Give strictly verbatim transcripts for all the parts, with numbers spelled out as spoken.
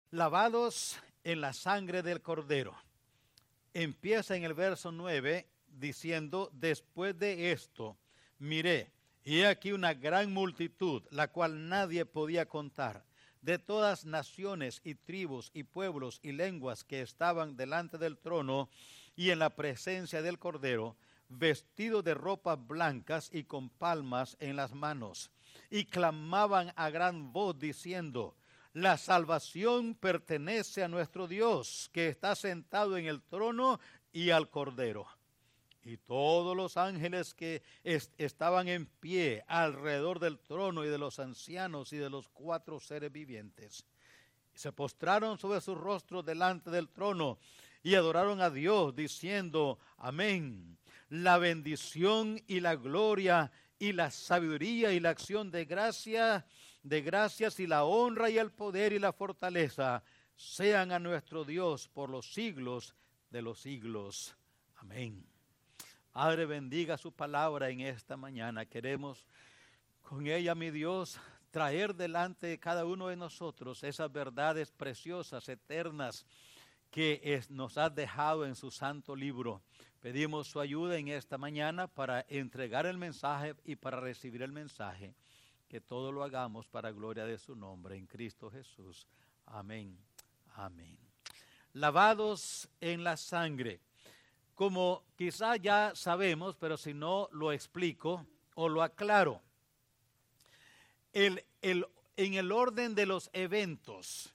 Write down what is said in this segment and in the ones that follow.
Lavados en la sangre del Cordero. Empieza en el verso nueve diciendo, después de esto, miré, y he aquí una gran multitud, la cual nadie podía contar, de todas naciones y tribus y pueblos y lenguas que estaban delante del trono y en la presencia del Cordero, vestidos de ropas blancas y con palmas en las manos, y clamaban a gran voz diciendo, la salvación pertenece a nuestro Dios, que está sentado en el trono y al Cordero. Y todos los ángeles que est- estaban en pie alrededor del trono y de los ancianos y de los cuatro seres vivientes, se postraron sobre sus rostros delante del trono y adoraron a Dios, diciendo, amén. La bendición y la gloria y la sabiduría y la acción de gracia, de gracias y la honra y el poder y la fortaleza sean a nuestro Dios por los siglos de los siglos. Amén. Padre, bendiga su palabra en esta mañana. Queremos con ella, mi Dios, traer delante de cada uno de nosotros esas verdades preciosas, eternas, que es, nos has dejado en su santo libro. Pedimos su ayuda en esta mañana para entregar el mensaje y para recibir el mensaje. Que todo lo hagamos para gloria de su nombre, en Cristo Jesús. Amén. Amén. Lavados en la sangre. Como quizá ya sabemos, pero si no lo explico o lo aclaro. El, el, en el orden de los eventos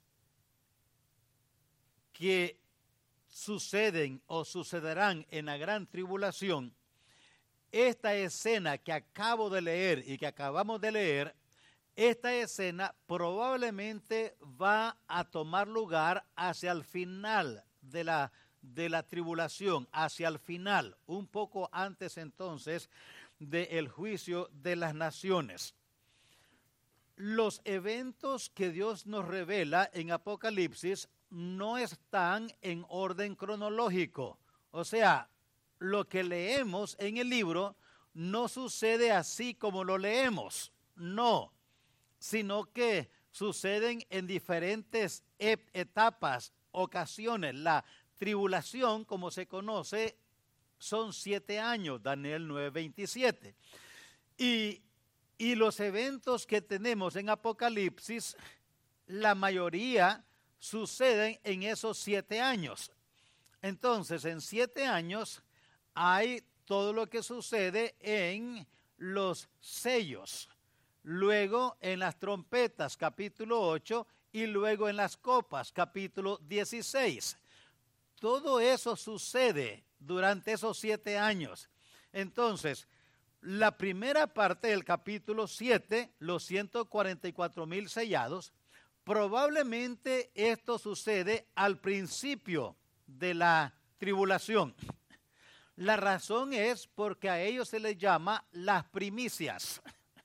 que suceden o sucederán en la gran tribulación, esta escena que acabo de leer y que acabamos de leer, esta escena probablemente va a tomar lugar hacia el final de la, de la tribulación, hacia el final, un poco antes entonces del juicio de las naciones. Los eventos que Dios nos revela en Apocalipsis no están en orden cronológico. O sea, lo que leemos en el libro no sucede así como lo leemos, no, sino que suceden en diferentes etapas, ocasiones. La tribulación, como se conoce, son siete años, Daniel nueve veintisiete. Y, y los eventos que tenemos en Apocalipsis, la mayoría suceden en esos siete años. Entonces, en siete años hay todo lo que sucede en los sellos, luego en las trompetas, capítulo ocho, y luego en las copas, capítulo dieciséis. Todo eso sucede durante esos siete años. Entonces, la primera parte del capítulo siete, los ciento cuarenta y cuatro mil sellados, probablemente esto sucede al principio de la tribulación. La razón es porque a ellos se les llama las primicias.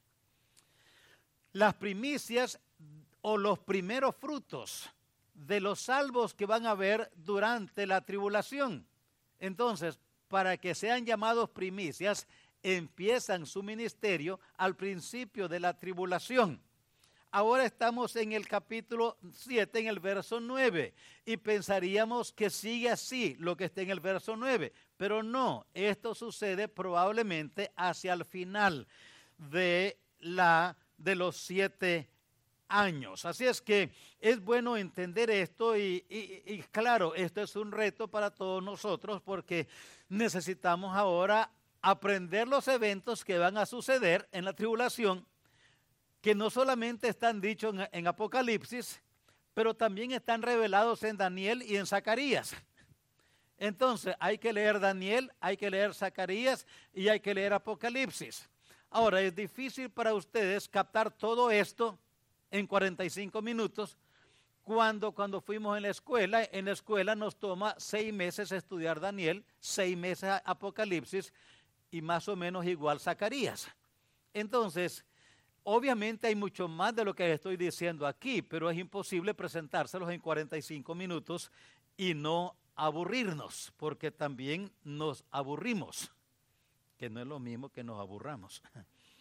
Las primicias o los primeros frutos de los salvos que van a haber durante la tribulación. Entonces, para que sean llamados primicias, empiezan su ministerio al principio de la tribulación. Ahora estamos en el capítulo siete, en el verso nueve, y pensaríamos que sigue así lo que está en el verso nueve, pero no, esto sucede probablemente hacia el final de, la, de los siete años. Así es que es bueno entender esto y, y, y claro, esto es un reto para todos nosotros porque necesitamos ahora aprender los eventos que van a suceder en la tribulación, que no solamente están dichos en, en Apocalipsis, pero también están revelados en Daniel y en Zacarías. Entonces, hay que leer Daniel, hay que leer Zacarías y hay que leer Apocalipsis. Ahora, es difícil para ustedes captar todo esto en cuarenta y cinco minutos, cuando, cuando fuimos en la escuela, en la escuela nos toma seis meses estudiar Daniel, seis meses Apocalipsis y más o menos igual Zacarías. Entonces, obviamente hay mucho más de lo que estoy diciendo aquí, pero es imposible presentárselos en cuarenta y cinco minutos y no aburrirnos, porque también nos aburrimos, que no es lo mismo que nos aburramos.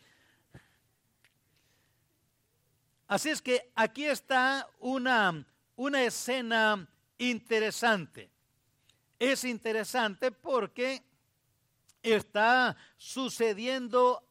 Así es que aquí está una, una escena interesante. Es interesante porque está sucediendo,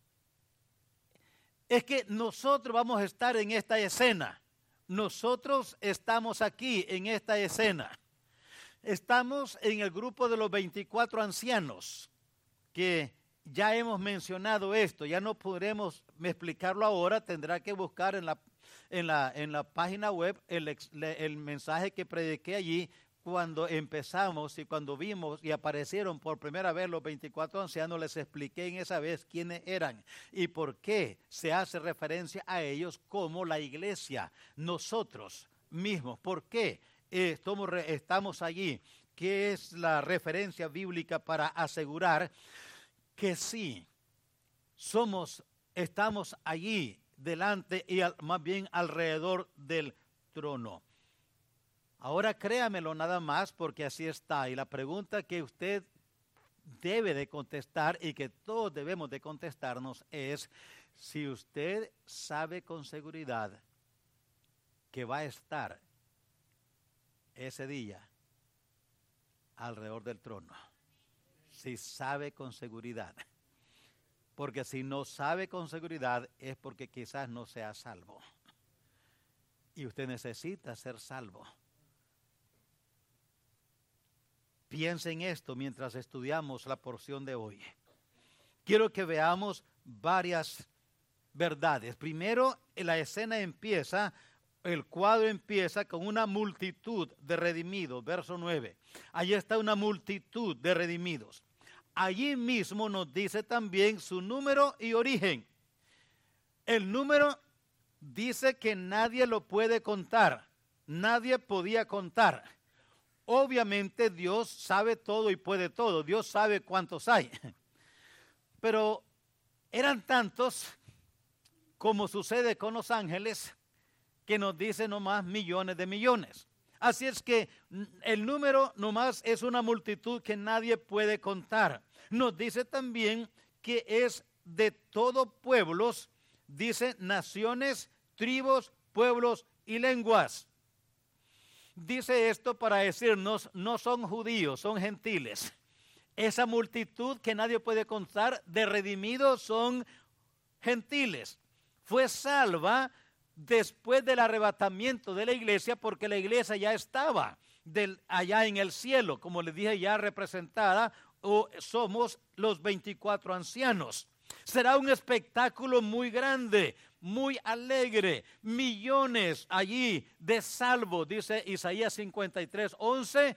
es que nosotros vamos a estar en esta escena. Nosotros estamos aquí en esta escena. Estamos en el grupo de los veinticuatro ancianos, que ya hemos mencionado esto, ya no podremos explicarlo ahora, tendrá que buscar en la, en la, en la página web el, el mensaje que prediqué allí cuando empezamos y cuando vimos y aparecieron por primera vez los veinticuatro ancianos. Les expliqué en esa vez quiénes eran y por qué se hace referencia a ellos como la iglesia, nosotros mismos. ¿Por qué estamos, estamos allí? ¿Qué es la referencia bíblica para asegurar que sí, somos, estamos allí delante y al, más bien alrededor del trono? Ahora créamelo nada más porque así está. Y la pregunta que usted debe de contestar y que todos debemos de contestarnos es si usted sabe con seguridad que va a estar ese día alrededor del trono. Si sabe con seguridad. Porque si no sabe con seguridad es porque quizás no sea salvo. Y usted necesita ser salvo. Piensa en esto mientras estudiamos la porción de hoy. Quiero que veamos varias verdades. Primero, la escena empieza, el cuadro empieza con una multitud de redimidos, verso nueve. Allí está una multitud de redimidos. Allí mismo nos dice también su número y origen. El número dice que nadie lo puede contar, nadie podía contar. Obviamente Dios sabe todo y puede todo. Dios sabe cuántos hay. Pero eran tantos como sucede con los ángeles que nos dice nomás millones de millones. Así es que el número nomás es una multitud que nadie puede contar. Nos dice también que es de todos pueblos, dice naciones, tribus, pueblos y lenguas. Dice esto para decirnos, no son judíos, son gentiles. Esa multitud que nadie puede contar de redimidos son gentiles. Fue salva después del arrebatamiento de la iglesia, porque la iglesia ya estaba del, allá en el cielo, como les dije, ya representada, o somos los veinticuatro ancianos. Será un espectáculo muy grande, muy alegre, millones allí de salvos, dice Isaías cincuenta y tres, once,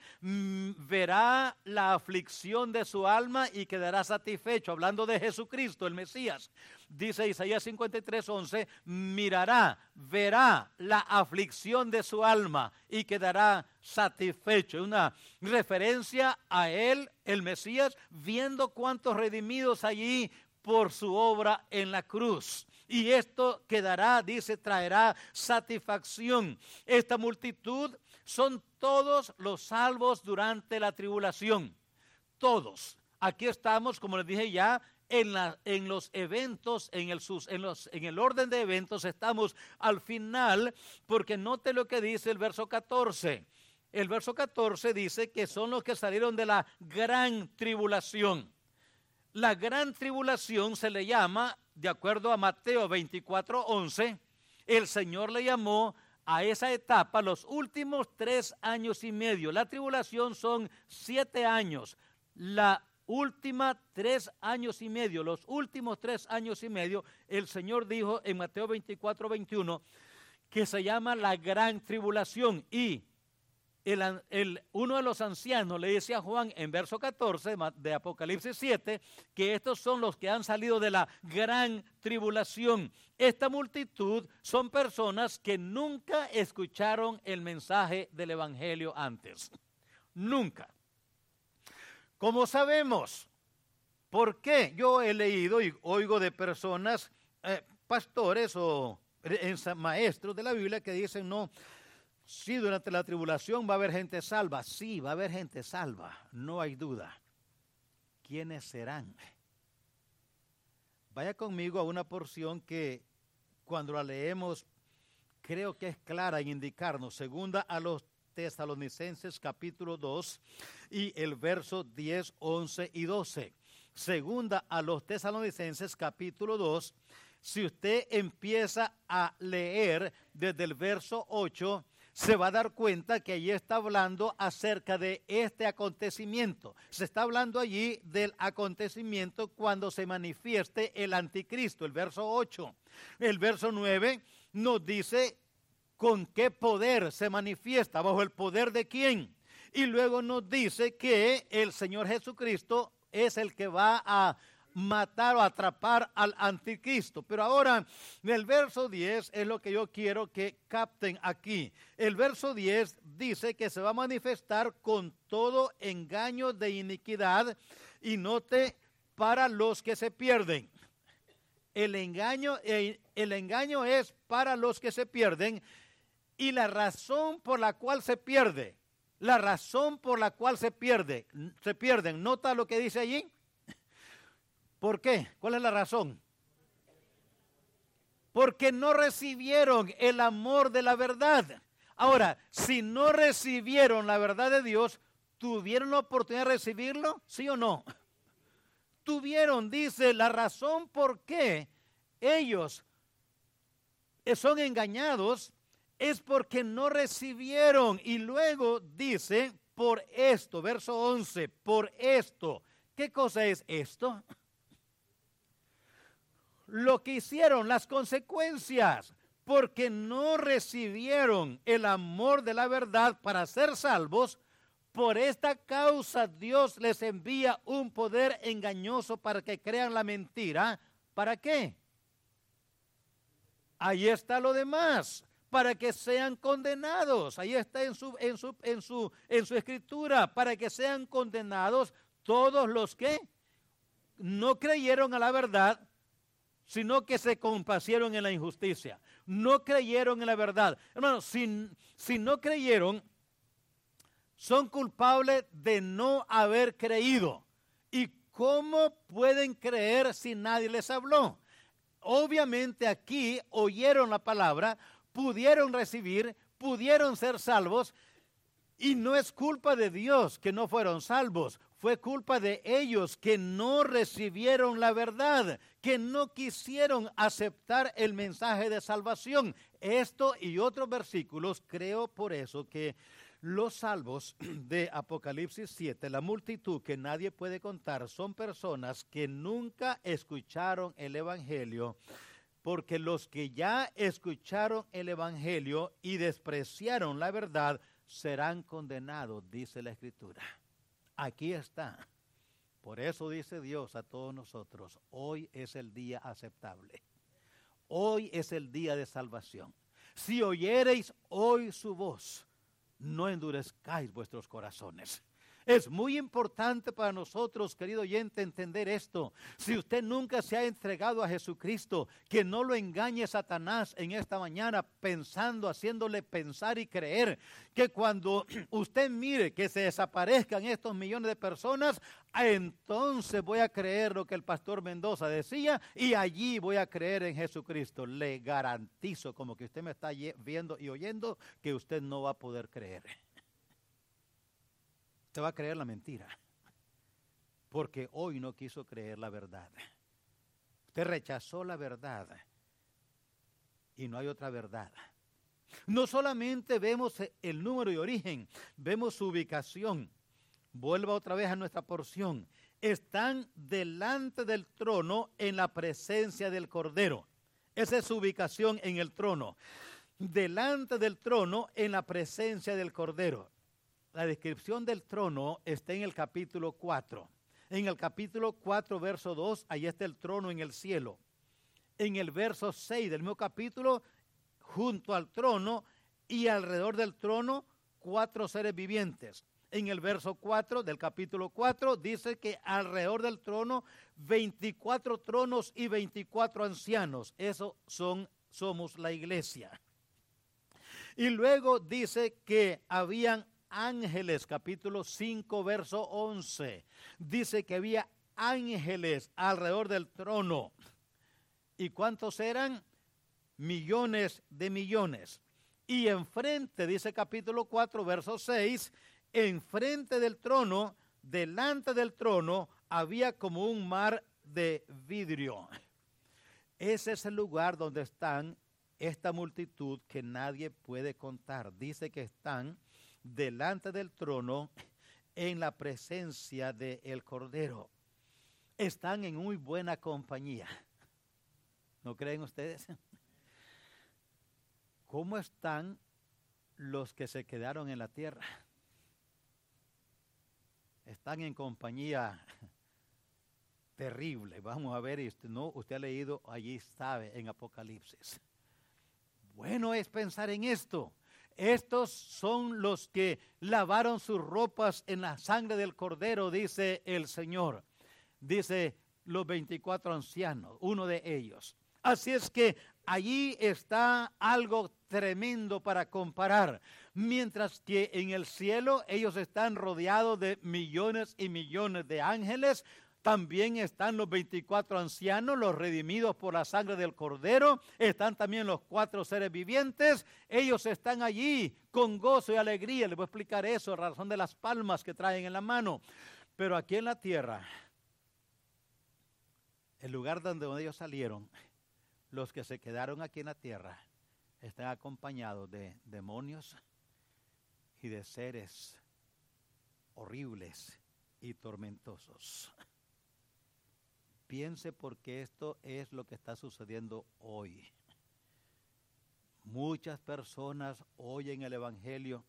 verá la aflicción de su alma y quedará satisfecho, hablando de Jesucristo, el Mesías. Dice Isaías cincuenta y tres, once, mirará, verá la aflicción de su alma y quedará satisfecho. Una referencia a él, el Mesías, viendo cuántos redimidos allí por su obra en la cruz. Y esto quedará, dice, traerá satisfacción. Esta multitud son todos los salvos durante la tribulación. Todos. Aquí estamos, como les dije ya, en, la, en los eventos, en el, sus, en, los, en el orden de eventos, estamos al final, porque note lo que dice el verso catorce. El verso catorce dice que son los que salieron de la gran tribulación. La gran tribulación se le llama, de acuerdo a Mateo veinticuatro, once, el Señor le llamó a esa etapa los últimos tres años y medio. La tribulación son siete años. La última tres años y medio, los últimos tres años y medio, el Señor dijo en Mateo veinticuatro, veintiuno, que se llama la gran tribulación. Y El, el, uno de los ancianos le dice a Juan en verso catorce de Apocalipsis siete que estos son los que han salido de la gran tribulación. Esta multitud son personas que nunca escucharon el mensaje del evangelio antes. Nunca. ¿Cómo sabemos? ¿Por qué? Yo he leído y oigo de personas, eh, pastores o eh, maestros de la Biblia que dicen no. Sí, durante la tribulación va a haber gente salva. Sí, va a haber gente salva, no hay duda. ¿Quiénes serán? Vaya conmigo a una porción que cuando la leemos creo que es clara en indicarnos. Segunda a los Tesalonicenses capítulo dos y el verso diez, once y doce. Segunda a los Tesalonicenses capítulo dos. Si usted empieza a leer desde el verso ocho, se va a dar cuenta que allí está hablando acerca de este acontecimiento. Se está hablando allí del acontecimiento cuando se manifieste el anticristo, el verso ocho. El verso nueve nos dice con qué poder se manifiesta, bajo el poder de quién. Y luego nos dice que el Señor Jesucristo es el que va a matar o atrapar al anticristo. Pero ahora, en el verso diez es lo que yo quiero que capten aquí. El verso diez dice que se va a manifestar con todo engaño de iniquidad, y note, para los que se pierden. El engaño, el, el engaño es para los que se pierden, y la razón por la cual se pierde, la razón por la cual se pierde, se pierden. ¿Nota lo que dice allí? ¿Por qué? ¿Cuál es la razón? Porque no recibieron el amor de la verdad. Ahora, si no recibieron la verdad de Dios, ¿tuvieron la oportunidad de recibirlo? ¿Sí o no? Tuvieron, dice, la razón por qué ellos son engañados es porque no recibieron. Y luego dice, por esto, verso once, por esto. ¿Qué cosa es esto? Lo que hicieron, las consecuencias, porque no recibieron el amor de la verdad para ser salvos. Por esta causa Dios les envía un poder engañoso para que crean la mentira. ¿Para qué? Ahí está lo demás, para que sean condenados. Ahí está en su, en su, en su, en su escritura, para que sean condenados todos los que no creyeron a la verdad, sino que se complacieron en la injusticia. No creyeron en la verdad. Hermanos, si, si no creyeron, son culpables de no haber creído. ¿Y cómo pueden creer si nadie les habló? Obviamente aquí oyeron la palabra, pudieron recibir, pudieron ser salvos, y no es culpa de Dios que no fueron salvos. Fue culpa de ellos que no recibieron la verdad, que no quisieron aceptar el mensaje de salvación. Esto y otros versículos, creo por eso que los salvos de Apocalipsis siete, la multitud que nadie puede contar, son personas que nunca escucharon el evangelio, porque los que ya escucharon el evangelio y despreciaron la verdad serán condenados, dice la Escritura. Aquí está. Por eso dice Dios a todos nosotros, hoy es el día aceptable. Hoy es el día de salvación. Si oyereis hoy su voz, no endurezcáis vuestros corazones. Es muy importante para nosotros, querido oyente, entender esto. Si usted nunca se ha entregado a Jesucristo, que no lo engañe Satanás en esta mañana pensando, haciéndole pensar y creer que cuando usted mire que se desaparezcan estos millones de personas, entonces voy a creer lo que el pastor Mendoza decía y allí voy a creer en Jesucristo. Le garantizo, como que usted me está viendo y oyendo, que usted no va a poder creer. Usted va a creer la mentira, porque hoy no quiso creer la verdad. Usted rechazó la verdad y no hay otra verdad. No solamente vemos el número y origen, vemos su ubicación. Vuelva otra vez a nuestra porción. Están delante del trono en la presencia del Cordero. Esa es su ubicación en el trono. Delante del trono en la presencia del Cordero. La descripción del trono está en el capítulo cuatro. En el capítulo cuatro, verso dos, ahí está el trono en el cielo. En el verso seis del mismo capítulo, junto al trono y alrededor del trono, cuatro seres vivientes. En el verso cuatro del capítulo cuatro dice que alrededor del trono, veinticuatro tronos y veinticuatro ancianos. Eso son, somos la iglesia. Y luego dice que habían ángeles, capítulo cinco, verso once. Dice que había ángeles alrededor del trono. ¿Y cuántos eran? millones de millones. Y enfrente, dice capítulo cuatro, verso seis, enfrente del trono, delante del trono, había como un mar de vidrio. Ese es el lugar donde están esta multitud que nadie puede contar. Dice que están delante del trono en la presencia del Cordero. Están en muy buena compañía. ¿No creen ustedes? ¿Cómo están los que se quedaron en la tierra? Están en compañía terrible. Vamos a ver, usted, no, usted ha leído, allí sabe, en Apocalipsis. Bueno es pensar en esto. Estos son los que lavaron sus ropas en la sangre del Cordero, dice el Señor. Dice los veinticuatro ancianos, uno de ellos. Así es que allí está algo tremendo para comparar. Mientras que en el cielo ellos están rodeados de millones y millones de ángeles, también están los veinticuatro ancianos, los redimidos por la sangre del Cordero. Están también los cuatro seres vivientes. Ellos están allí con gozo y alegría. Les voy a explicar eso, a razón de las palmas que traen en la mano. Pero aquí en la tierra, el lugar donde ellos salieron, los que se quedaron aquí en la tierra, están acompañados de demonios y de seres horribles y tormentosos. Piense porque esto es lo que está sucediendo hoy. Muchas personas oyen el Evangelio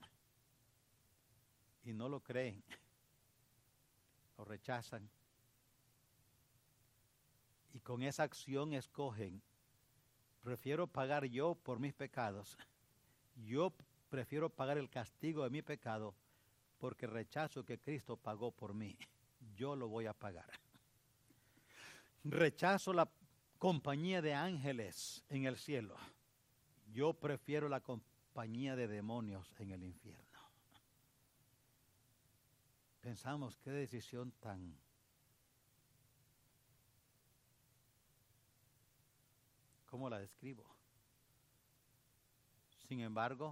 y no lo creen, lo rechazan. Y con esa acción escogen, prefiero pagar yo por mis pecados. Yo prefiero pagar el castigo de mi pecado porque rechazo que Cristo pagó por mí. Yo lo voy a pagar. Rechazo la compañía de ángeles en el cielo. Yo prefiero la compañía de demonios en el infierno. Pensamos, qué decisión tan... ¿Cómo la describo? Sin embargo,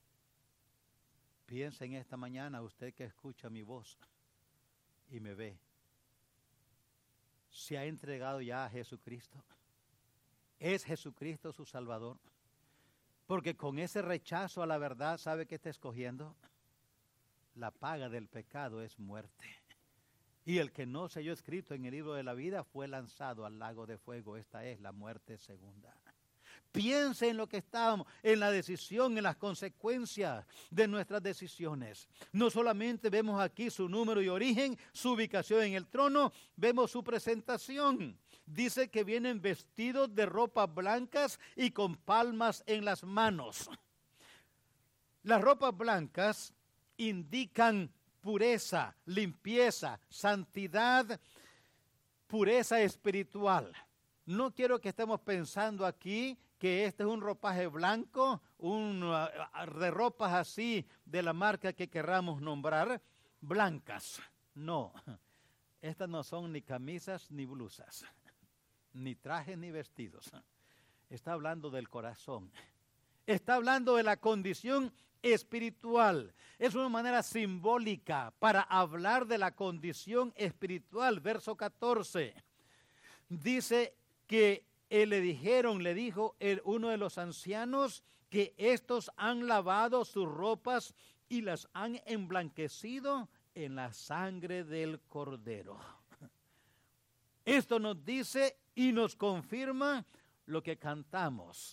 piensa en esta mañana, usted que escucha mi voz y me ve. ¿Se ha entregado ya a Jesucristo? ¿Es Jesucristo su Salvador? Porque con ese rechazo a la verdad, ¿sabe qué está escogiendo? La paga del pecado es muerte. Y el que no se halló escrito en el libro de la vida fue lanzado al lago de fuego. Esta es la muerte segunda. Piense en lo que estamos, en la decisión, en las consecuencias de nuestras decisiones. No solamente vemos aquí su número y origen, su ubicación en el trono, vemos su presentación. Dice que vienen vestidos de ropas blancas y con palmas en las manos. Las ropas blancas indican pureza, limpieza, santidad, pureza espiritual. No quiero que estemos pensando aquí que este es un ropaje blanco, un, uh, de ropas así de la marca que querramos nombrar, blancas. No, estas no son ni camisas ni blusas, ni trajes ni vestidos. Está hablando del corazón. Está hablando de la condición espiritual. Es una manera simbólica para hablar de la condición espiritual. Verso catorce. Dice que él le dijeron, le dijo el, uno de los ancianos, que estos han lavado sus ropas y las han emblanquecido en la sangre del Cordero. Esto nos dice y nos confirma lo que cantamos.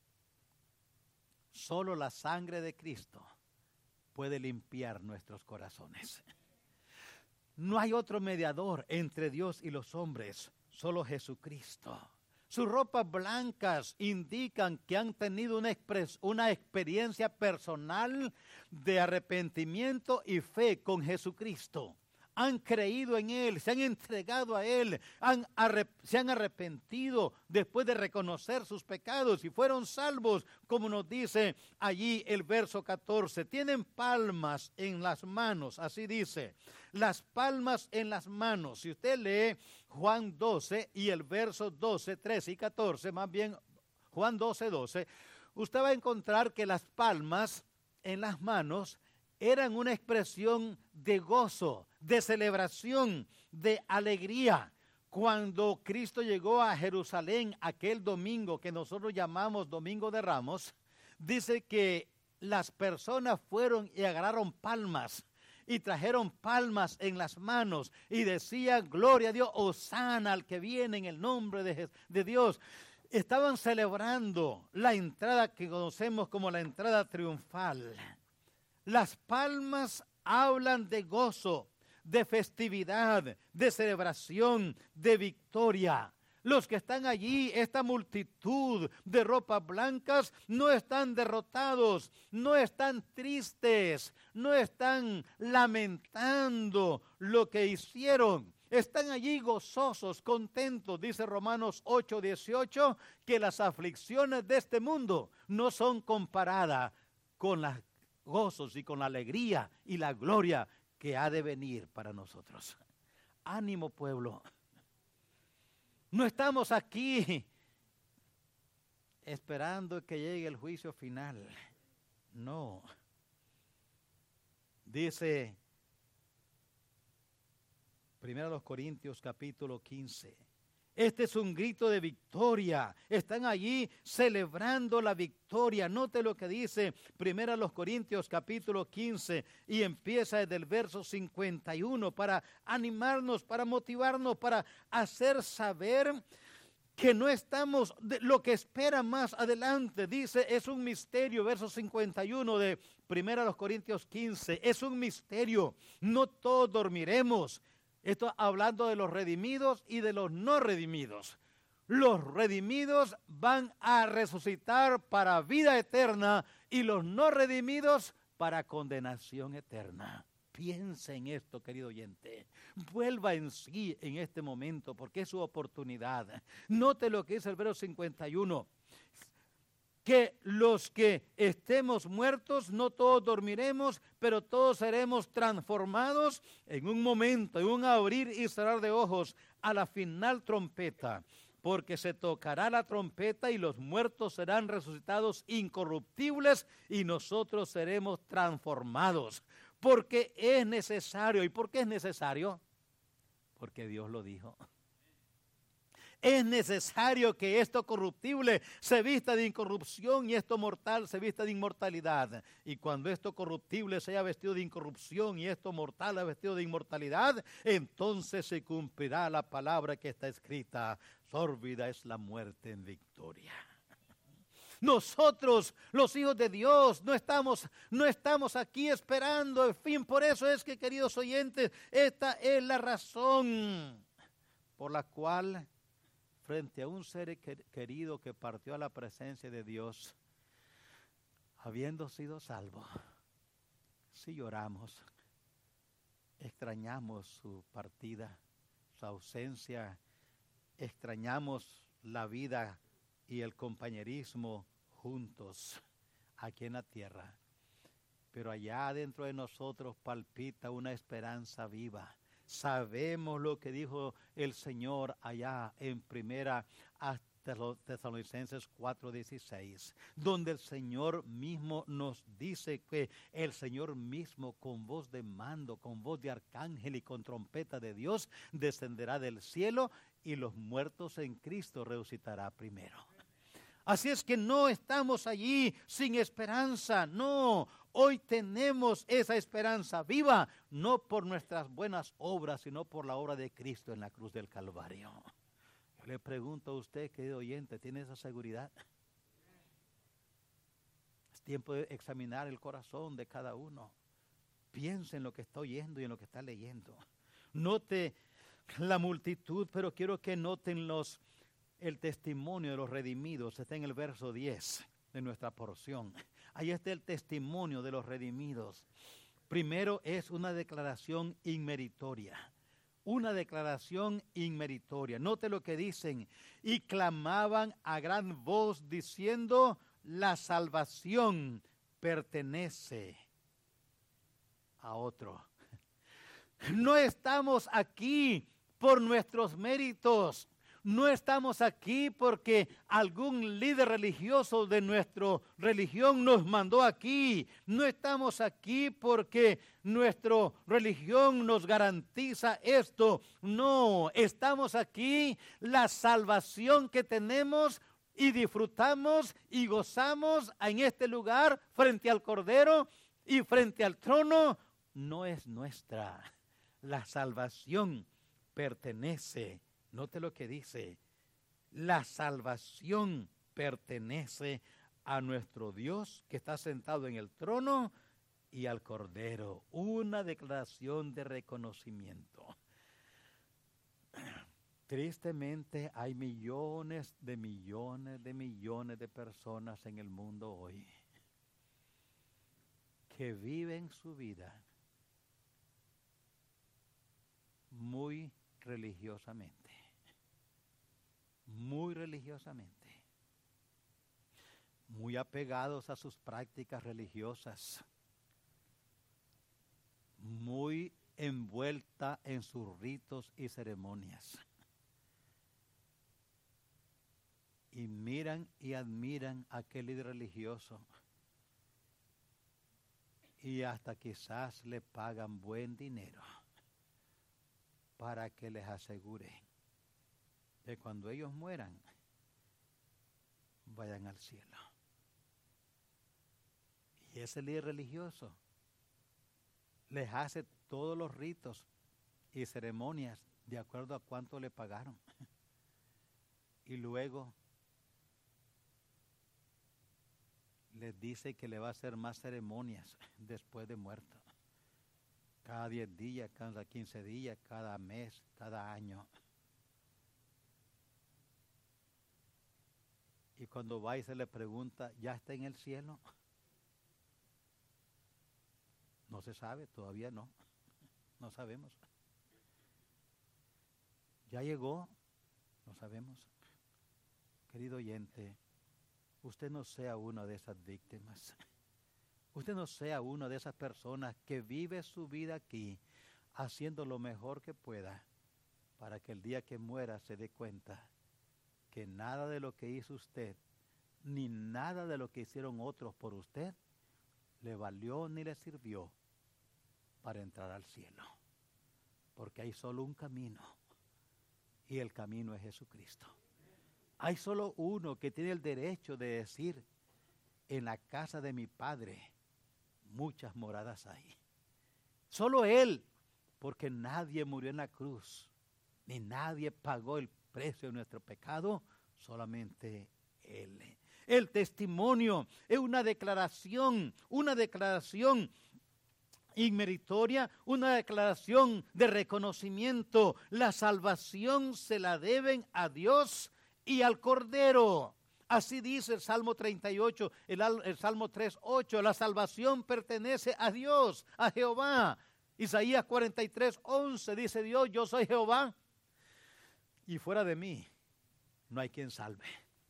Solo la sangre de Cristo puede limpiar nuestros corazones. No hay otro mediador entre Dios y los hombres, solo Jesucristo. Sus ropas blancas indican que han tenido una, expres- una experiencia personal de arrepentimiento y fe con Jesucristo. Han creído en Él, se han entregado a Él, han arrep- se han arrepentido después de reconocer sus pecados y fueron salvos, como nos dice allí el verso catorce. Tienen palmas en las manos, así dice, las palmas en las manos. Si usted lee Juan doce y el verso doce, trece y catorce, más bien Juan doce, doce, usted va a encontrar que las palmas en las manos eran una expresión de gozo, de celebración, de alegría. Cuando Cristo llegó a Jerusalén aquel domingo que nosotros llamamos Domingo de Ramos, dice que las personas fueron y agarraron palmas y trajeron palmas en las manos y decían, gloria a Dios, hosana al que viene en el nombre de, de Dios. Estaban celebrando la entrada que conocemos como la entrada triunfal. Las palmas hablan de gozo, de festividad, de celebración, de victoria. Los que están allí, esta multitud de ropas blancas, no están derrotados, no están tristes, no están lamentando lo que hicieron. Están allí gozosos, contentos. Dice Romanos ocho, dieciocho, que las aflicciones de este mundo no son comparadas con los gozos y con la alegría y la gloria que ha de venir para nosotros. Ánimo, pueblo. No estamos aquí esperando que llegue el juicio final. No. Dice Primero los Corintios capítulo quince. Este es un grito de victoria. Están allí celebrando la victoria. Note lo que dice Primero los Corintios capítulo quince y empieza desde el verso cincuenta y uno para animarnos, para motivarnos, para hacer saber que no estamos, de lo que espera más adelante. Dice, es un misterio, verso cincuenta y uno de Primero los Corintios quince. Es un misterio, no todos dormiremos. Esto hablando de los redimidos y de los no redimidos. Los redimidos van a resucitar para vida eterna y los no redimidos para condenación eterna. Piensa en esto, querido oyente. Vuelva en sí en este momento porque es su oportunidad. Note lo que dice el verso cincuenta y uno. Que los que estemos muertos, no todos dormiremos, pero todos seremos transformados en un momento, en un abrir y cerrar de ojos, a la final trompeta. Porque se tocará la trompeta y los muertos serán resucitados incorruptibles y nosotros seremos transformados. Porque es necesario. ¿Y por qué es necesario? Porque Dios lo dijo. Es necesario que esto corruptible se vista de incorrupción y esto mortal se vista de inmortalidad. Y cuando esto corruptible sea vestido de incorrupción y esto mortal sea vestido de inmortalidad, entonces se cumplirá la palabra que está escrita: sórbida es la muerte en victoria. Nosotros, los hijos de Dios, no estamos, no estamos aquí esperando el fin. Por eso es que, queridos oyentes, esta es la razón por la cual, frente a un ser querido que partió a la presencia de Dios, habiendo sido salvo, si lloramos, extrañamos su partida, su ausencia, extrañamos la vida y el compañerismo juntos aquí en la tierra. Pero allá dentro de nosotros palpita una esperanza viva. Sabemos lo que dijo el Señor allá en primera hasta los Tesalonicenses cuatro dieciséis, donde el Señor mismo nos dice que el Señor mismo con voz de mando, con voz de arcángel y con trompeta de Dios descenderá del cielo y los muertos en Cristo resucitará primero. Así es que no estamos allí sin esperanza, no. Hoy tenemos esa esperanza viva, no por nuestras buenas obras, sino por la obra de Cristo en la cruz del Calvario. Yo le pregunto a usted, querido oyente, ¿tiene esa seguridad? Es tiempo de examinar el corazón de cada uno. Piense en lo que está oyendo y en lo que está leyendo. Note la multitud, pero quiero que noten los, el testimonio de los redimidos. Está en el verso diez de nuestra porción. Ahí está el testimonio de los redimidos. Primero es una declaración inmeritoria. Una declaración inmeritoria. Note lo que dicen. Y clamaban a gran voz diciendo: la salvación pertenece a otro. No estamos aquí por nuestros méritos. No estamos aquí porque algún líder religioso de nuestra religión nos mandó aquí. No estamos aquí porque nuestra religión nos garantiza esto. No, estamos aquí. La salvación que tenemos y disfrutamos y gozamos en este lugar frente al Cordero y frente al trono no es nuestra. La salvación pertenece, note lo que dice, la salvación pertenece a nuestro Dios que está sentado en el trono y al Cordero. Una declaración de reconocimiento. Tristemente hay millones de millones de millones de personas en el mundo hoy que viven su vida muy religiosamente, muy religiosamente, muy apegados a sus prácticas religiosas, muy envuelta en sus ritos y ceremonias. Y miran y admiran a aquel líder religioso y hasta quizás le pagan buen dinero para que les asegure que cuando ellos mueran vayan al cielo. Y ese líder religioso les hace todos los ritos y ceremonias de acuerdo a cuánto le pagaron. Y luego les dice que le va a hacer más ceremonias después de muerto. Cada diez días, cada quince días, cada mes, cada año. Y cuando va y se le pregunta, ¿ya está en el cielo? No se sabe, todavía no. No sabemos. ¿Ya llegó? No sabemos. Querido oyente, usted no sea una de esas víctimas. Usted no sea una de esas personas que vive su vida aquí haciendo lo mejor que pueda para que el día que muera se dé cuenta que nada de lo que hizo usted, ni nada de lo que hicieron otros por usted, le valió ni le sirvió para entrar al cielo. Porque hay solo un camino y el camino es Jesucristo. Hay solo uno que tiene el derecho de decir, en la casa de mi Padre muchas moradas hay. Solo Él, porque nadie murió en la cruz, ni nadie pagó el precio de nuestro pecado, solamente Él. El testimonio es una declaración, una declaración inmeritoria, una declaración de reconocimiento. La salvación se la deben a Dios y al Cordero. Así dice el Salmo treinta y ocho, el, el Salmo tres, ocho, la salvación pertenece a Dios, a Jehová. Isaías cuarenta y tres, once dice Dios, yo soy Jehová y fuera de mí no hay quien salve.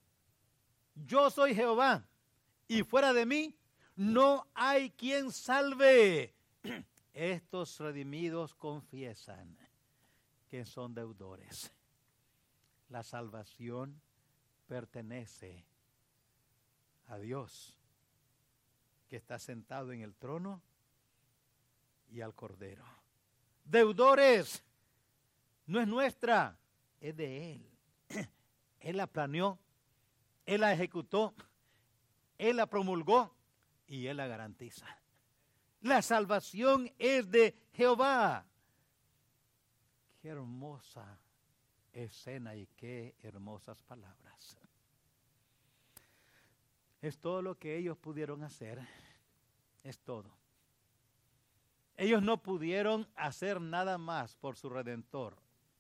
Yo soy Jehová y fuera de mí no hay quien salve. Estos redimidos confiesan que son deudores. La salvación pertenece a Dios, que está sentado en el trono, y al Cordero. Deudores, no es nuestra, es de Él. Él la planeó, Él la ejecutó, Él la promulgó y Él la garantiza. La salvación es de Jehová. Qué hermosa escena y qué hermosas palabras. Es todo lo que ellos pudieron hacer, es todo. Ellos no pudieron hacer nada más por su Redentor.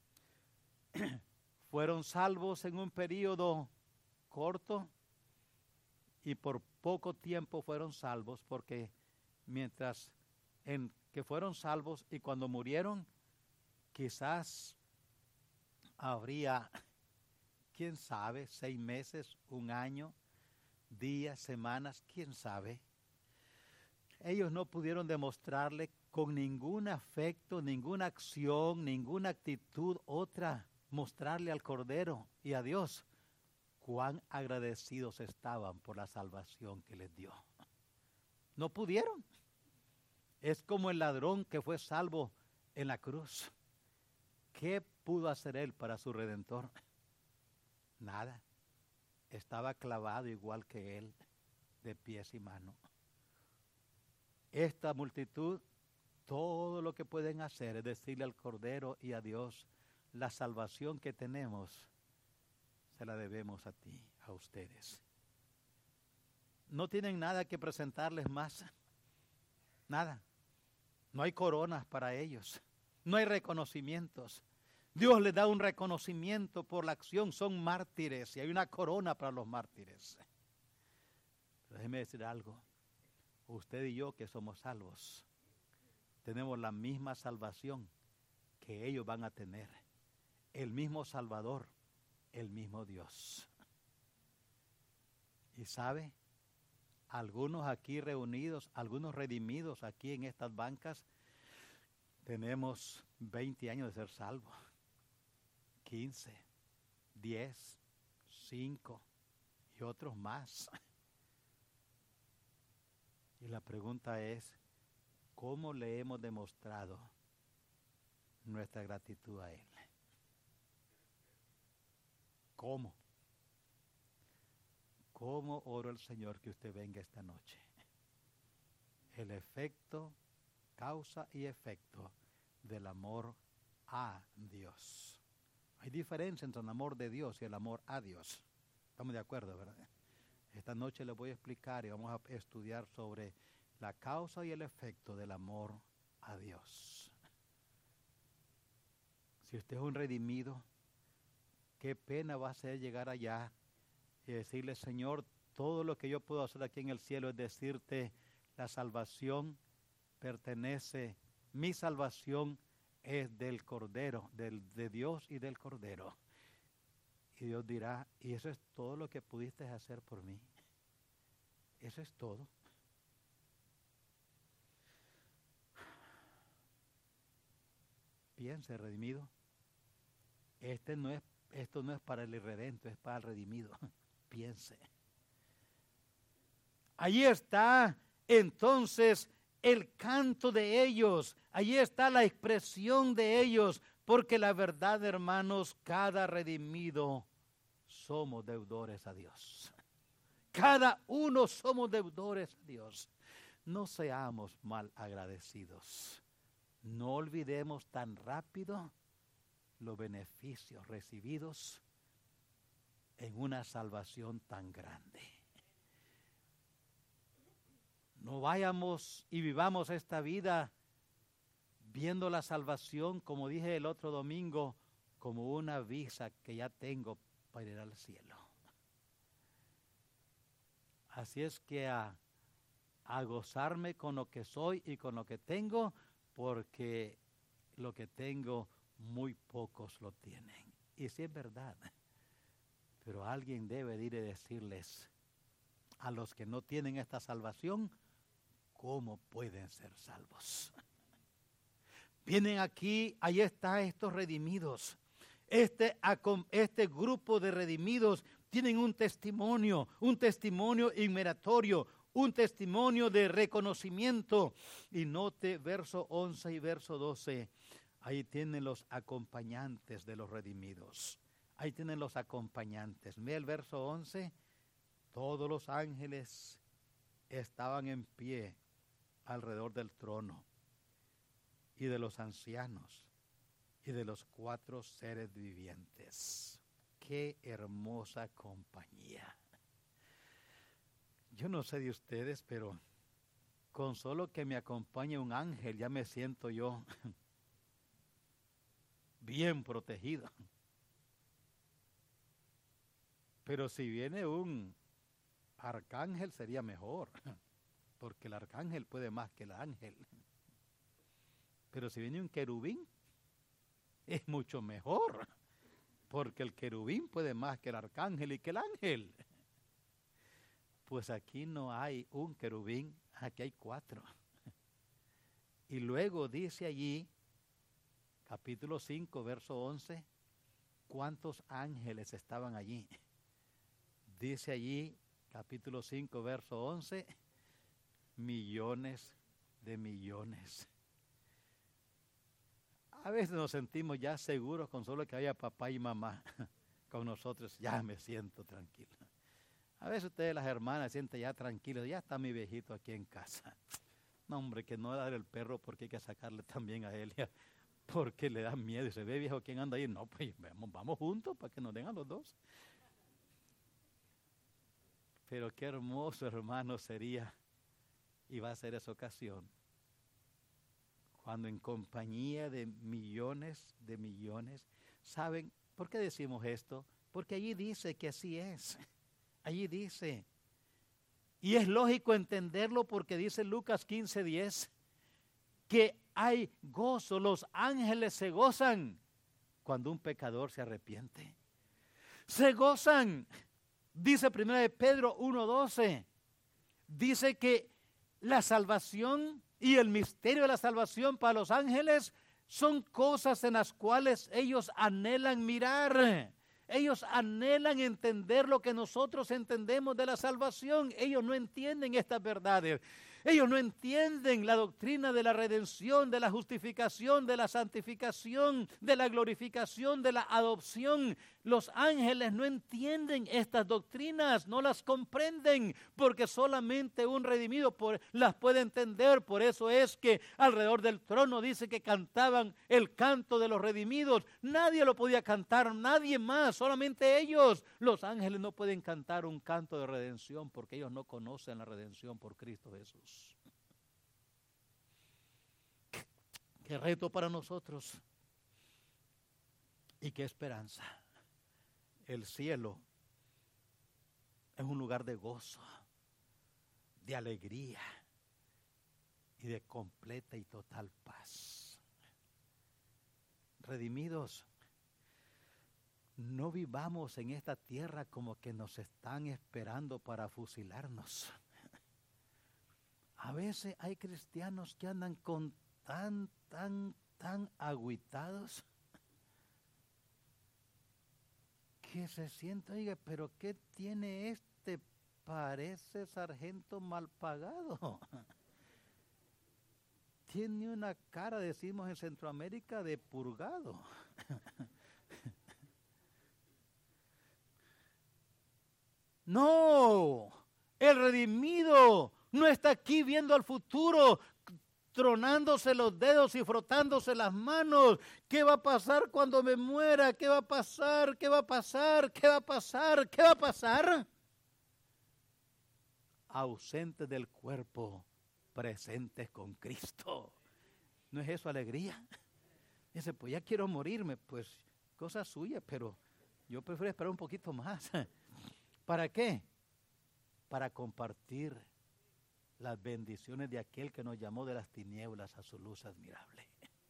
Fueron salvos en un periodo corto y por poco tiempo fueron salvos, porque mientras en que fueron salvos y cuando murieron, quizás habría, quién sabe, seis meses, un año, días, semanas, quién sabe. Ellos no pudieron demostrarle con ningún afecto, ninguna acción, ninguna actitud otra mostrarle al Cordero y a Dios cuán agradecidos estaban por la salvación que les dio. No pudieron. Es como el ladrón que fue salvo en la cruz. ¿Qué pudo hacer él para su Redentor? Nada. Estaba clavado igual que él, de pies y manos. Esta multitud, todo lo que pueden hacer es decirle al Cordero y a Dios, la salvación que tenemos, se la debemos a ti, a ustedes. No tienen nada que presentarles más. Nada. No hay coronas para ellos. No hay reconocimientos. Dios les da un reconocimiento por la acción. Son mártires y hay una corona para los mártires. Pero déjeme decir algo. Usted y yo que somos salvos, tenemos la misma salvación que ellos van a tener. El mismo Salvador, el mismo Dios. Y sabe, algunos aquí reunidos, algunos redimidos aquí en estas bancas, tenemos veinte años de ser salvos, quince, diez, cinco y otros más. Y la pregunta es, ¿cómo le hemos demostrado nuestra gratitud a Él? ¿Cómo? ¿Cómo oro al Señor que usted venga esta noche? El efecto, causa y efecto del amor a Dios. Hay diferencia entre el amor de Dios y el amor a Dios. Estamos de acuerdo, ¿verdad? Esta noche les voy a explicar y vamos a estudiar sobre la causa y el efecto del amor a Dios. Si usted es un redimido, qué pena va a ser llegar allá y decirle, Señor, todo lo que yo puedo hacer aquí en el cielo es decirte, la salvación pertenece, mi salvación es del Cordero, del, de Dios y del Cordero. Y Dios dirá, ¿y eso es todo lo que pudiste hacer por mí? Eso es todo. Piense, redimido. Este no es, esto no es para el irredento, es para el redimido. Piense. Allí está entonces el canto de ellos. Allí está la expresión de ellos. Porque la verdad, hermanos, cada redimido somos deudores a Dios. Cada uno somos deudores a Dios. No seamos mal agradecidos. No olvidemos tan rápido los beneficios recibidos en una salvación tan grande. No vayamos y vivamos esta vida viendo la salvación, como dije el otro domingo, como una visa que ya tengo para ir al cielo. Así es que a, a gozarme con lo que soy y con lo que tengo, porque lo que tengo muy pocos lo tienen. Y sí es verdad, pero alguien debe de ir y decirles a los que no tienen esta salvación, ¿cómo pueden ser salvos? Vienen aquí, ahí están estos redimidos. Este, este grupo de redimidos tienen un testimonio, un testimonio inmeritorio, un testimonio de reconocimiento. Y note verso once y verso doce, ahí tienen los acompañantes de los redimidos. Ahí tienen los acompañantes. Mira el verso once, todos los ángeles estaban en pie alrededor del trono y de los ancianos y de los cuatro seres vivientes. Qué hermosa compañía. Yo no sé de ustedes, pero con solo que me acompañe un ángel ya me siento yo bien protegido. Pero si viene un arcángel sería mejor, porque el arcángel puede más que el ángel. Pero si viene un querubín, es mucho mejor, porque el querubín puede más que el arcángel y que el ángel. Pues aquí no hay un querubín, aquí hay cuatro. Y luego dice allí, capítulo cinco, verso once, ¿cuántos ángeles estaban allí? Dice allí, capítulo cinco, verso once, millones de millones. A veces nos sentimos ya seguros con solo que haya papá y mamá con nosotros, ya me siento tranquilo. A veces ustedes, las hermanas, se sienten ya tranquilos, ya está mi viejito aquí en casa. No, hombre, que no dar el perro porque hay que sacarle también a él, porque le da miedo y se ve viejo, ¿quién anda ahí? No, pues vamos, vamos juntos para que nos den a los dos. Pero qué hermoso, hermano, sería, y va a ser esa ocasión, cuando en compañía de millones de millones, ¿saben por qué decimos esto? Porque allí dice que así es, allí dice, y es lógico entenderlo porque dice Lucas quince diez, que hay gozo, los ángeles se gozan cuando un pecador se arrepiente, se gozan. Dice primero de Pedro uno doce, dice que la salvación y el misterio de la salvación para los ángeles son cosas en las cuales ellos anhelan mirar. Ellos anhelan entender lo que nosotros entendemos de la salvación. Ellos no entienden estas verdades. Ellos no entienden la doctrina de la redención, de la justificación, de la santificación, de la glorificación, de la adopción. Los ángeles no entienden estas doctrinas, no las comprenden, porque solamente un redimido por, las puede entender. Por eso es que alrededor del trono dice que cantaban el canto de los redimidos. Nadie lo podía cantar, nadie más, solamente ellos. Los ángeles no pueden cantar un canto de redención porque ellos no conocen la redención por Cristo Jesús. Qué, qué reto para nosotros y qué esperanza. El cielo es un lugar de gozo, de alegría y de completa y total paz. Redimidos, no vivamos en esta tierra como que nos están esperando para fusilarnos. A veces hay cristianos que andan con tan, tan, tan agüitados que se siente, oiga, pero ¿qué tiene este? Parece sargento mal pagado. Tiene una cara, decimos en Centroamérica, de purgado. No, el redimido no está aquí viendo al futuro, tronándose los dedos y frotándose las manos. ¿Qué va a pasar cuando me muera? ¿Qué va a pasar? ¿Qué va a pasar? ¿Qué va a pasar? ¿Qué va a pasar? Ausentes del cuerpo, presentes con Cristo. ¿No es eso alegría? Dice, pues ya quiero morirme. Pues cosa suya, pero yo prefiero esperar un poquito más. ¿Para qué? Para compartir las bendiciones de aquel que nos llamó de las tinieblas a su luz admirable.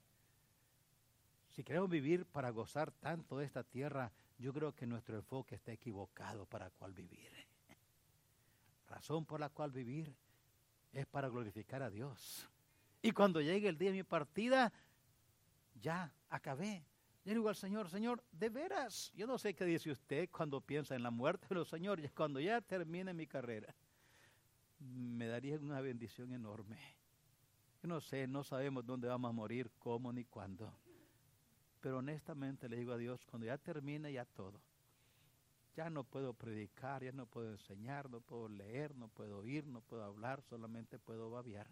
Si queremos vivir para gozar tanto de esta tierra, yo creo que nuestro enfoque está equivocado para cuál vivir. Razón por la cual vivir es para glorificar a Dios. Y cuando llegue el día de mi partida, ya acabé. Yo digo al Señor, Señor, de veras, yo no sé qué dice usted cuando piensa en la muerte, pero Señor, cuando ya termine mi carrera, me daría una bendición enorme. Yo no sé, no sabemos dónde vamos a morir, cómo ni cuándo. Pero honestamente le digo a Dios, cuando ya termine ya todo, ya no puedo predicar, ya no puedo enseñar, no puedo leer, no puedo oír, no puedo hablar, solamente puedo babear.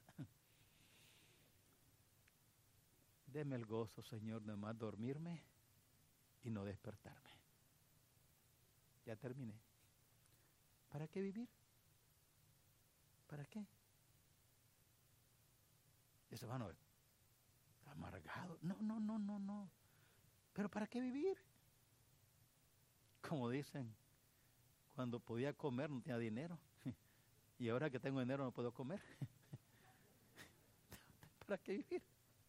Deme el gozo, Señor, de más dormirme y no despertarme. Ya terminé. ¿Para qué vivir? ¿Para qué? Dice, bueno, amargado. No, no, no, no, no. ¿Pero para qué vivir? Como dicen, cuando podía comer no tenía dinero. Y ahora que tengo dinero no puedo comer. ¿Para qué vivir?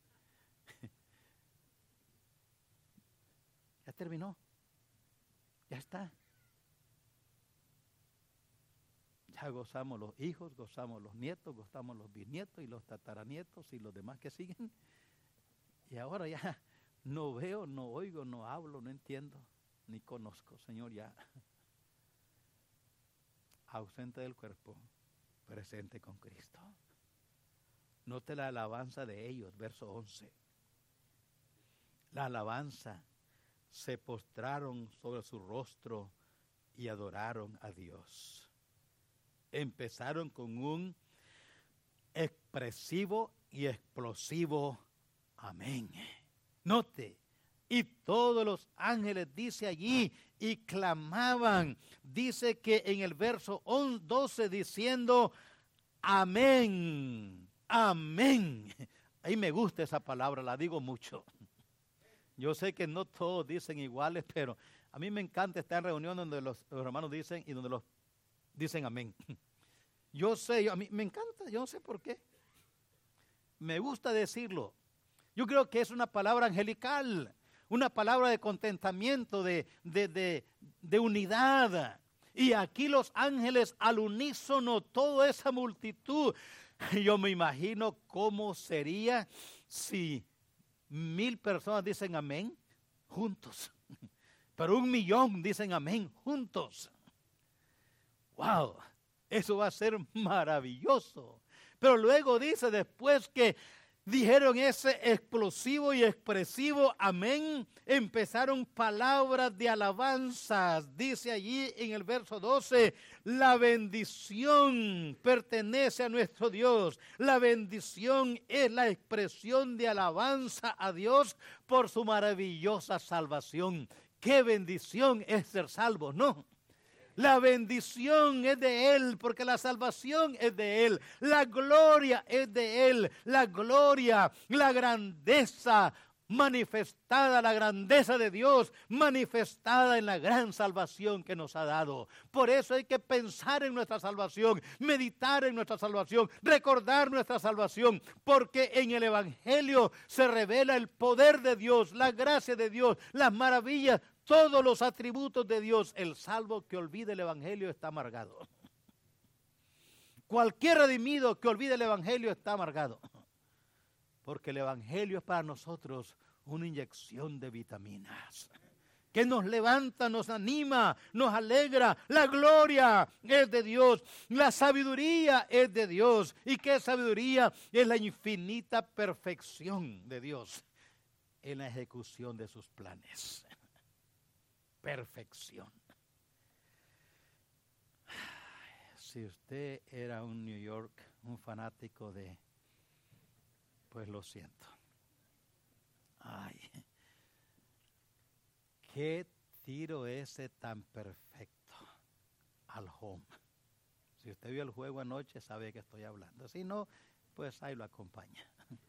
Ya terminó. Ya está. Ya gozamos los hijos, gozamos los nietos, gozamos los bisnietos y los tataranietos y los demás que siguen. Y ahora ya no veo, no oigo, no hablo, no entiendo. ni conozco, Señor, ya. Ausente del cuerpo, presente con Cristo. Note la alabanza de ellos, verso once. La alabanza, se postraron sobre su rostro y adoraron a Dios. Empezaron con un expresivo y explosivo amén. Note, y todos los ángeles, dice allí, y clamaban. Dice que en el verso doce diciendo, amén, amén. Ahí me gusta esa palabra, la digo mucho. Yo sé que no todos dicen iguales, pero a mí me encanta estar en reuniones donde los, los hermanos dicen y donde los dicen amén. Yo sé, yo, a mí me encanta, yo no sé por qué. Me gusta decirlo. Yo creo que es una palabra angelical, una palabra de contentamiento, de, de, de, de unidad. Y aquí los ángeles al unísono, toda esa multitud. Yo me imagino cómo sería si mil personas dicen amén juntos. Pero un millón dicen amén juntos. ¡Wow! Eso va a ser maravilloso. Pero luego dice, después que dijeron ese explosivo y expresivo amén, empezaron palabras de alabanzas. Dice allí en el verso doce, la bendición pertenece a nuestro Dios. La bendición es la expresión de alabanza a Dios por su maravillosa salvación. ¡Qué bendición es ser salvo!, ¿no? La bendición es de Él, porque la salvación es de Él. La gloria es de Él. La gloria, la grandeza manifestada, la grandeza de Dios manifestada en la gran salvación que nos ha dado. Por eso hay que pensar en nuestra salvación, meditar en nuestra salvación, recordar nuestra salvación, porque en el Evangelio se revela el poder de Dios, la gracia de Dios, las maravillas, todos los atributos de Dios. El salvo que olvide el Evangelio está amargado. Cualquier redimido que olvide el Evangelio está amargado. Porque el Evangelio es para nosotros una inyección de vitaminas que nos levanta, nos anima, nos alegra. La gloria es de Dios, la sabiduría es de Dios. ¿Y qué sabiduría? Es la infinita perfección de Dios en la ejecución de sus planes. Perfección. Si usted era un New York, un fanático de, pues lo siento. Ay, qué tiro ese tan perfecto al home. Si usted vio el juego anoche, sabe de qué estoy hablando. Si no, pues ahí lo acompaña.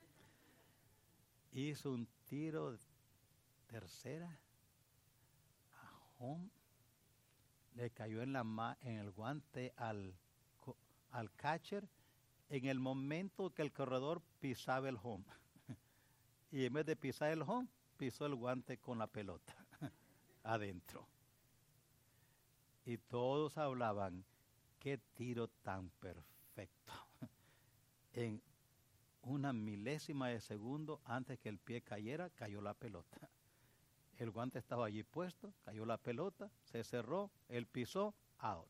Hizo un tiro de tercera. Home, le cayó en, la ma en el guante al, al catcher en el momento que el corredor pisaba el home. Y en vez de pisar el home, pisó el guante con la pelota adentro. Y todos hablaban, qué tiro tan perfecto. En una milésima de segundo antes que el pie cayera, cayó la pelota. El guante estaba allí puesto, cayó la pelota, se cerró, él pisó, out.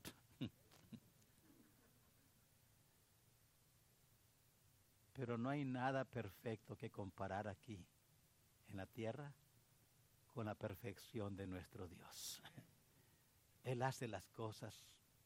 Pero no hay nada perfecto que comparar aquí en la tierra con la perfección de nuestro Dios. Él hace las cosas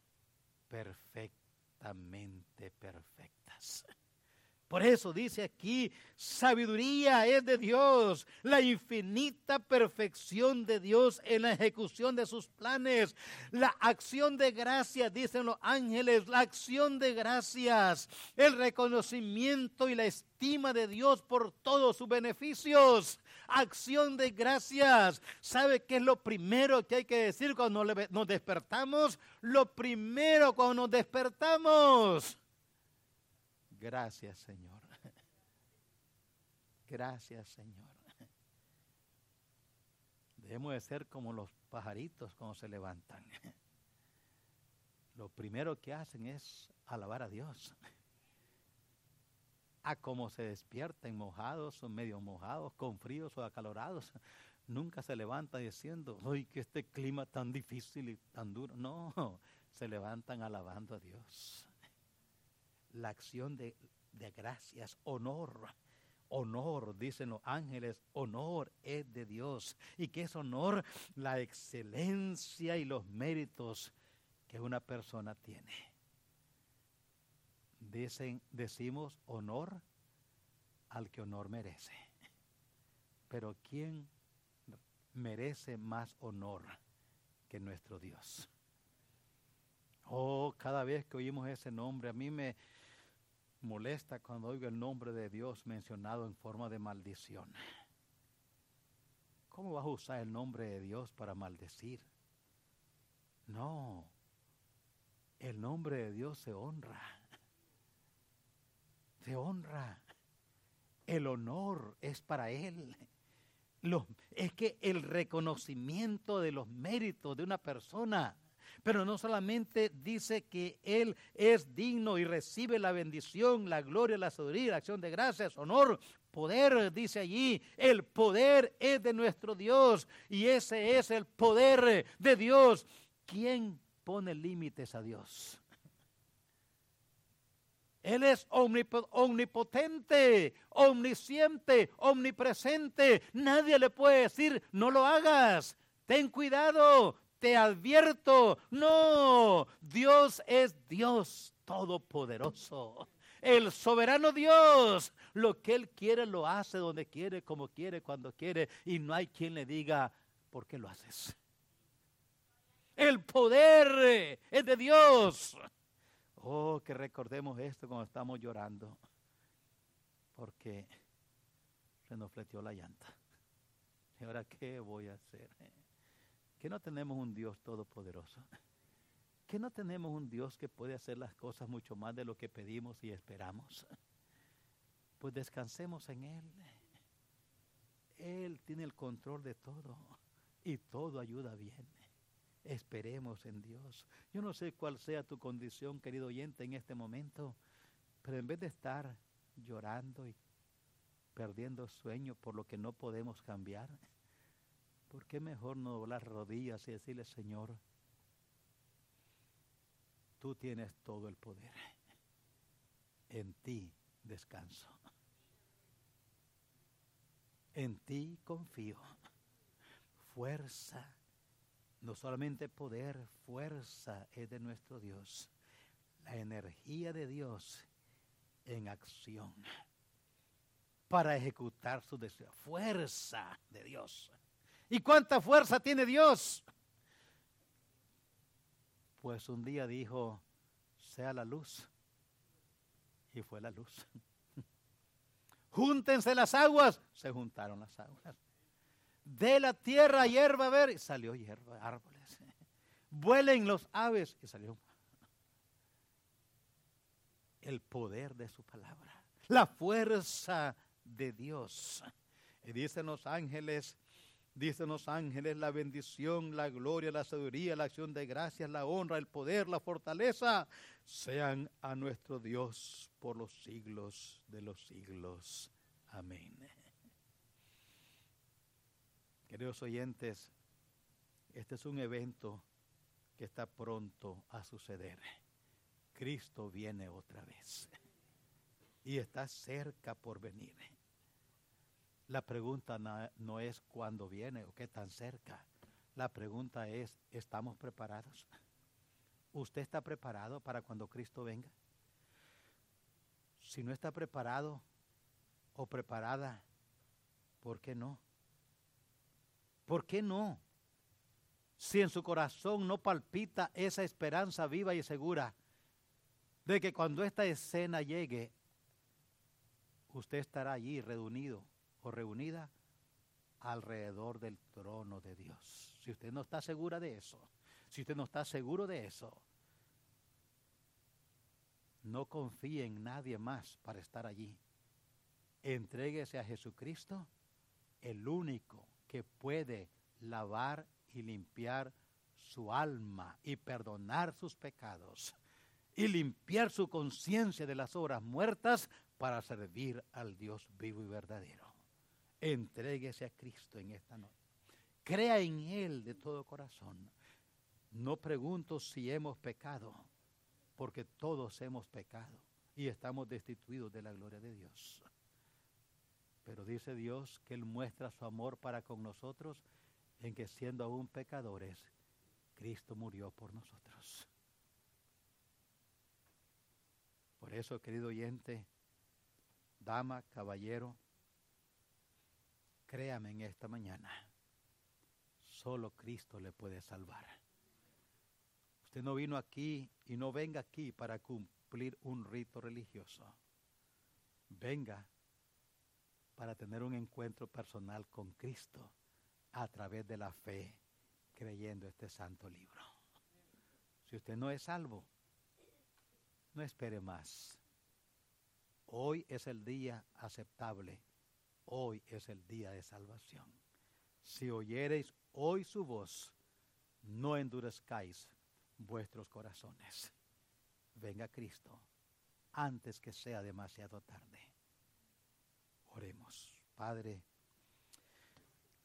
perfectamente perfectas. Por eso dice aquí, sabiduría es de Dios, la infinita perfección de Dios en la ejecución de sus planes, la acción de gracias, dicen los ángeles, la acción de gracias, el reconocimiento y la estima de Dios por todos sus beneficios. Acción de gracias. ¿Sabe qué es lo primero que hay que decir cuando nos despertamos? Lo primero cuando nos despertamos. Gracias, Señor. Gracias, Señor. Debemos de ser como los pajaritos cuando se levantan. Lo primero que hacen es alabar a Dios. a cómo se despiertan mojados o medio mojados, con fríos o acalorados. Nunca se levanta diciendo, ¡ay, que este clima tan difícil y tan duro! No, se levantan alabando a Dios. La acción de, de gracias, honor, honor, dicen los ángeles, honor es de Dios. ¿Y qué es honor? La excelencia y los méritos que una persona tiene. Dicen, decimos honor al que honor merece. Pero ¿quién merece más honor que nuestro Dios? Oh, cada vez que oímos ese nombre, a mí me molesta cuando oigo el nombre de Dios mencionado en forma de maldición. ¿Cómo vas a usar el nombre de Dios para maldecir? No, el nombre de Dios se honra. Se honra. El honor es para Él. Los, es que el reconocimiento de los méritos de una persona, pero no solamente dice que Él es digno y recibe la bendición, la gloria, la sabiduría, la acción de gracias, honor, poder, dice allí, el poder es de nuestro Dios y ese es el poder de Dios. ¿Quién pone límites a Dios? Él es omnipotente, omnisciente, omnipresente. Nadie le puede decir, no lo hagas, ten cuidado, te advierto. No, Dios es Dios todopoderoso. El soberano Dios, lo que Él quiere lo hace donde quiere, como quiere, cuando quiere. Y no hay quien le diga, ¿por qué lo haces? El poder es de Dios. Oh, que recordemos esto cuando estamos llorando, porque se nos fleteó la llanta. ¿Y ahora qué voy a hacer? ¿Que no tenemos un Dios todopoderoso? ¿Que no tenemos un Dios que puede hacer las cosas mucho más de lo que pedimos y esperamos? Pues descansemos en Él. Él tiene el control de todo y todo ayuda bien. Esperemos en Dios. Yo no sé cuál sea tu condición, querido oyente, en este momento, pero en vez de estar llorando y perdiendo sueño por lo que no podemos cambiar, ¿por qué mejor no doblar rodillas y decirle, Señor, tú tienes todo el poder, en ti descanso, en ti confío, fuerza. No solamente poder, fuerza es de nuestro Dios. La energía de Dios en acción para ejecutar su deseo. Fuerza de Dios. ¿Y cuánta fuerza tiene Dios? Pues un día dijo, sea la luz. Y fue la luz. Júntense las aguas. Se juntaron las aguas. De la tierra hierba ver, y salió hierba, árboles. Vuelen los aves, y salió el poder de su palabra, la fuerza de Dios. Y dicen los ángeles, dicen los ángeles, la bendición, la gloria, la sabiduría, la acción de gracias, la honra, el poder, la fortaleza, sean a nuestro Dios por los siglos de los siglos. Amén. Queridos oyentes, este es un evento que está pronto a suceder. Cristo viene otra vez y está cerca por venir. La pregunta no, no es cuándo viene o qué tan cerca. La pregunta es, ¿estamos preparados? ¿Usted está preparado para cuando Cristo venga? Si no está preparado o preparada, ¿por qué no? ¿Por qué no? Si en su corazón no palpita esa esperanza viva y segura de que cuando esta escena llegue, usted estará allí reunido o reunida alrededor del trono de Dios. Si usted no está segura de eso, si usted no está seguro de eso, no confíe en nadie más para estar allí. Entréguese a Jesucristo, el único que puede lavar y limpiar su alma y perdonar sus pecados. y limpiar su conciencia de las obras muertas para servir al Dios vivo y verdadero. Entréguese a Cristo en esta noche. Crea en Él de todo corazón. No pregunto si hemos pecado, porque todos hemos pecado y estamos destituidos de la gloria de Dios. Pero dice Dios que Él muestra su amor para con nosotros en que siendo aún pecadores, Cristo murió por nosotros. Por eso, querido oyente, dama, caballero, créame en esta mañana, solo Cristo le puede salvar. Usted no vino aquí y no venga aquí para cumplir un rito religioso. Venga para tener un encuentro personal con Cristo a través de la fe, creyendo este santo libro. Si usted no es salvo, no espere más. Hoy es el día aceptable. Hoy es el día de salvación. Si oyereis hoy su voz, no endurezcáis vuestros corazones. Venga Cristo antes que sea demasiado tarde. Oremos. Padre,